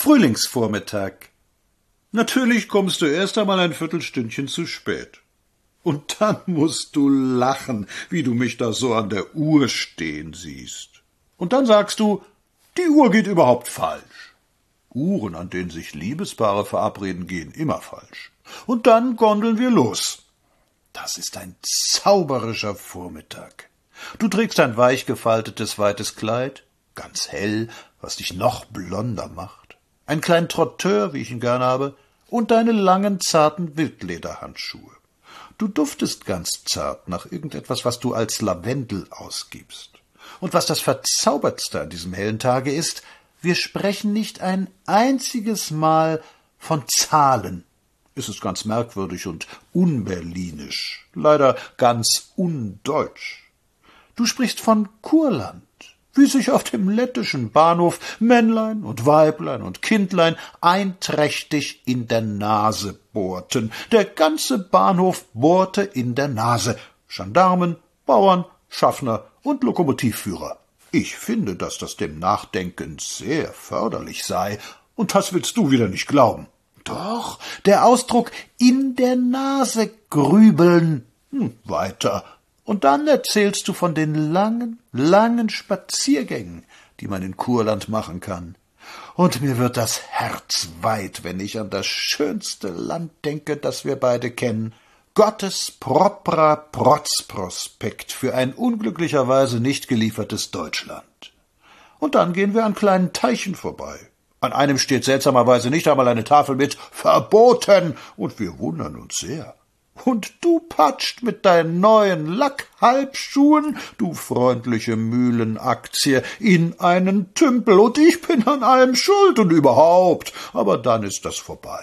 Frühlingsvormittag. Natürlich kommst du erst einmal ein Viertelstündchen zu spät. Und dann musst du lachen, wie du mich da so an der Uhr stehen siehst. Und dann sagst du, die Uhr geht überhaupt falsch. Uhren, an denen sich Liebespaare verabreden, gehen immer falsch. Und dann gondeln wir los. Das ist ein zauberischer Vormittag. Du trägst ein weich gefaltetes, weites Kleid, ganz hell, was dich noch blonder macht, einen kleinen Trotteur, wie ich ihn gern habe, und deine langen, zarten Wildlederhandschuhe. Du duftest ganz zart nach irgendetwas, was du als Lavendel ausgibst. Und was das Verzaubertste an diesem hellen Tage ist, wir sprechen nicht ein einziges Mal von Zahlen. Es ist ganz merkwürdig und unberlinisch, leider ganz undeutsch. Du sprichst von Kurland, wie sich auf dem lettischen Bahnhof Männlein und Weiblein und Kindlein einträchtig in der Nase bohrten. Der ganze Bahnhof bohrte in der Nase. Gendarmen, Bauern, Schaffner und Lokomotivführer. Ich finde, dass das dem Nachdenken sehr förderlich sei, und das willst du wieder nicht glauben. Doch, der Ausdruck in der Nase grübeln. Weiter. Und dann erzählst du von den langen, langen Spaziergängen, die man in Kurland machen kann. Und mir wird das Herz weit, wenn ich an das schönste Land denke, das wir beide kennen. Gottes propra Protzprospekt für ein unglücklicherweise nicht geliefertes Deutschland. Und dann gehen wir an kleinen Teichen vorbei. An einem steht seltsamerweise nicht einmal eine Tafel mit »Verboten«, und wir wundern uns sehr. Und du patscht mit deinen neuen Lackhalbschuhen, du freundliche Mühlenaktie, in einen Tümpel, und ich bin an allem schuld und überhaupt, aber dann ist das vorbei.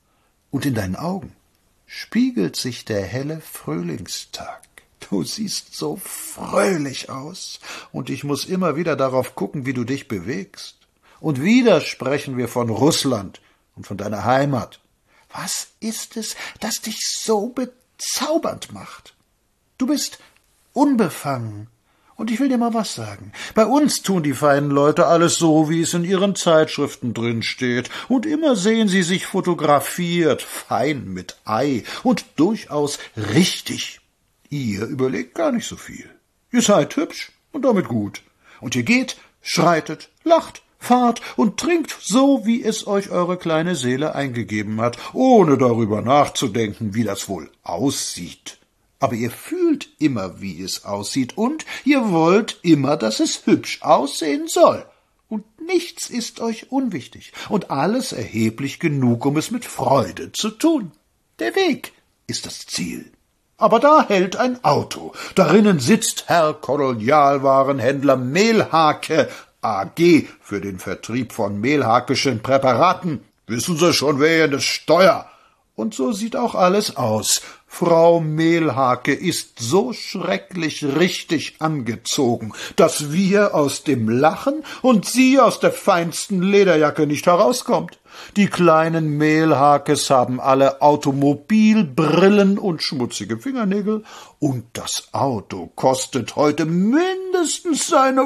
Und in deinen Augen spiegelt sich der helle Frühlingstag. Du siehst so fröhlich aus, und ich muß immer wieder darauf gucken, wie du dich bewegst. Und wieder sprechen wir von Russland und von deiner Heimat. Was ist es, das dich so bezaubernd macht? Du bist unbefangen. Und ich will dir mal was sagen. Bei uns tun die feinen Leute alles so, wie es in ihren Zeitschriften drin steht. Und immer sehen sie sich fotografiert, fein mit Ei und durchaus richtig. Ihr überlegt gar nicht so viel. Ihr seid hübsch und damit gut. Und ihr geht, schreitet, lacht, fahrt und trinkt so, wie es euch eure kleine Seele eingegeben hat, ohne darüber nachzudenken, wie das wohl aussieht. Aber ihr fühlt immer, wie es aussieht, und ihr wollt immer, dass es hübsch aussehen soll. Und nichts ist euch unwichtig und alles erheblich genug, um es mit Freude zu tun. Der Weg ist das Ziel. Aber da hält ein Auto. Darinnen sitzt Herr Kolonialwarenhändler Mehlhake, AG, für den Vertrieb von mehlhakischen Präparaten. Wissen Sie schon, wer das Steuer? Und so sieht auch alles aus. Frau Mehlhake ist so schrecklich richtig angezogen, dass wir aus dem Lachen und sie aus der feinsten Lederjacke nicht herauskommt. Die kleinen Mehlhakes haben alle Automobilbrillen und schmutzige Fingernägel, und das Auto kostet heute mindestens seine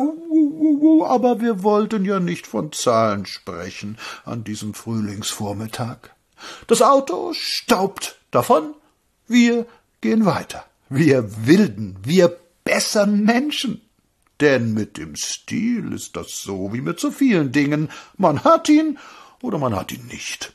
aber wir wollten ja nicht von Zahlen sprechen an diesem Frühlingsvormittag. Das Auto staubt davon, wir gehen weiter. Wir wilden, wir bessern Menschen. Denn mit dem Stil ist das so wie mit so vielen Dingen. Man hat ihn oder man hat ihn nicht.